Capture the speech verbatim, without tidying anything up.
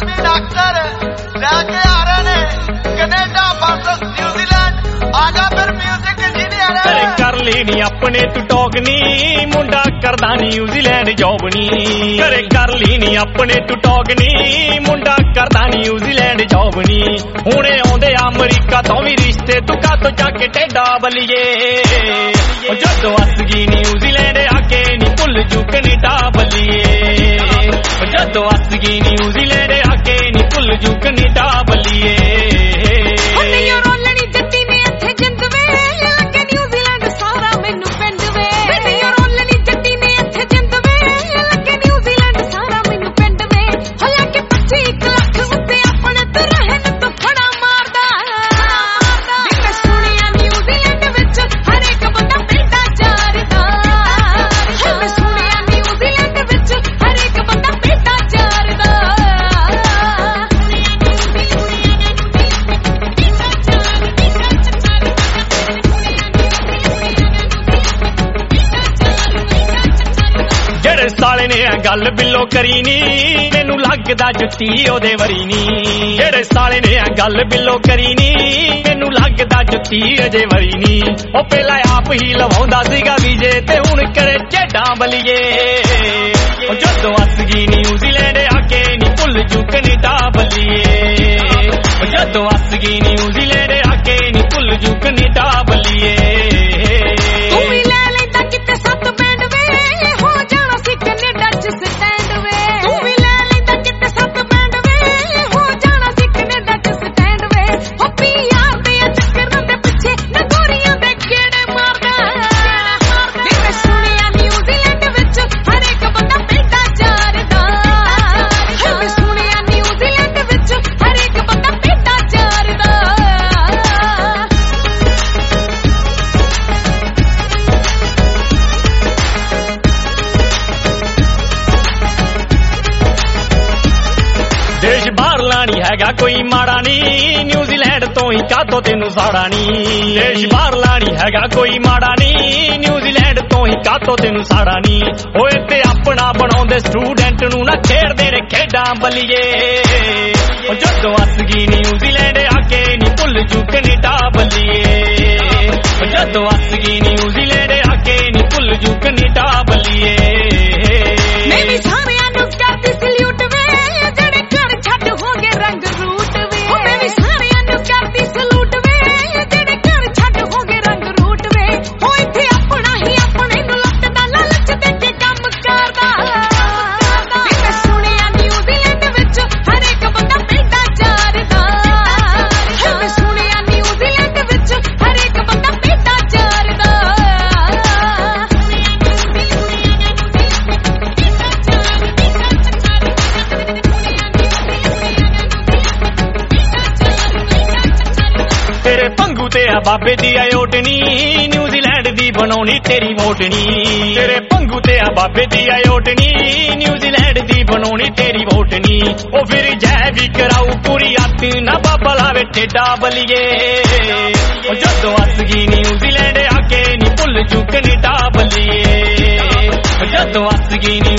Punjabi doctor लैके आ रहे ने कनेडा वर्सेस न्यूजीलैंड आजा फिर म्यूजिक इंजीनियर करे कर लेनी अपने तू टॉक नी मुंडा करदा न्यूजीलैंड जॉब नी करे कर लेनी अपने तू टॉक नी मुंडा करदा न्यूजीलैंड जॉब नी हुणे आउंदे अमरीका तो भी रिश्ते तू का तो जाके टेढ़ा बलिए जदों हस गई न्यूजीलैंड आके नी भुल जू कनेडा बलिए जदों हस गई न्यूजीलैंड आके नी भुल जू कनेडा बलिए साले ने गल बिलो करी नी मैनू लगदा जुत्ती ओदे वरी नी जेड़े साले ने गल बिलो करी नी मैनू लगदा जुत्ती अजे वरी नी ओ पहला आप ही लवाउंदा सीगा विजे ते हुण करे झेडां बलिए ओ जदों हस गई न्यूजीलैंड आके नी भुल जू कनेडा बलिए ओ जदों हस गई न्यूजीलैंड आके नी भुल जू कनेडा बलिए देश बाहर लानी हैगा कोई माड़ा नी न्यूजीलैंड तो ही कातो तेनू साड़ा नी देश बाहर लानी हैगा कोई माड़ा नी न्यूजीलैंड तो ही कातो तेनू साड़ा नी ओए ते अपना बनाउंदे स्टूडेंट नू ना खेड़दे ने खेडां बलिए ओ जदों हस गई न्यूजीलैंड आके नी भुल जू कनेडा बलिए ओ जदों हस गई न्यूजीलैंड आके नी भुल जू कनेडा बलिए मैं भी सारियां नू करदी सल्यूट वे तेरे पंगू ते आ बाबे दी आयोटनी न्यूजीलैंड दी बनौनी तेरी वोटनी तेरे पंगू ते आ बाबे दी आयोटनी न्यूजीलैंड दी बनौनी तेरी वोटनी ओ फिर जय भी कराऊ पूरी हथ ना बाबा लावे टेढ़ा बलिए ओ जदों हस गई न्यूजीलैंड आके नी भुल जू कनेडा बलिए ओ जदों हस गई